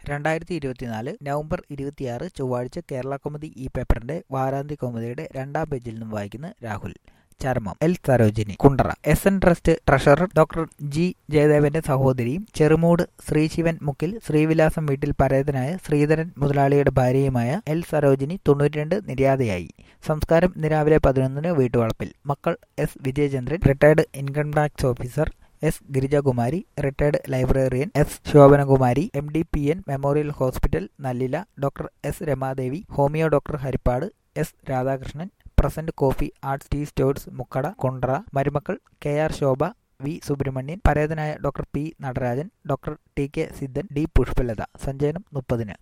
2024 November 26 ചൊവ്വാഴ്ച കേരളകൗമുദി ഈ പേപ്പറിന്റെ വാരാന്ത്യ കൗമുദിയുടെ 2-ാം പേജിൽ നിന്നും വായിക്കുന്ന രാഹുൽ. ചരമം L Sarojini Kundara. SN trust treasurer doctor G ജയദേവന്റെ സഹോദരിയും ചെറുമൂട് ശ്രീശിവൻ മുക്കിൽ ശ്രീവിലാസം വീട്ടിൽ പരേതനായ ശ്രീധരൻ മുതലാളിയുടെ ഭാര്യയുമായ എൽ സരോജിനി 92 നിര്യാതയായി. സംസ്കാരം ഇന്ന് രാവിലെ 11 വീട്ടുവളപ്പിൽ. മക്കൾ S Vijayachandran, retired income tax officer; S Girijakumari, retired librarian; S Shobhanakumari, MDPN memorial hospital Nallila; doctor S Ramadevi, homeo doctor Harippad; S Radhakrishnan, present coffee arts tea stores Mukkada Kundara; മരുമക്കൾ KR ശോഭ, V സുബ്രഹ്മണ്യൻ; പരേതനായ doctor P Natarajan, doctor TK Siddhan, D Pushpalatha. സഞ്ചയനം 30-ന്.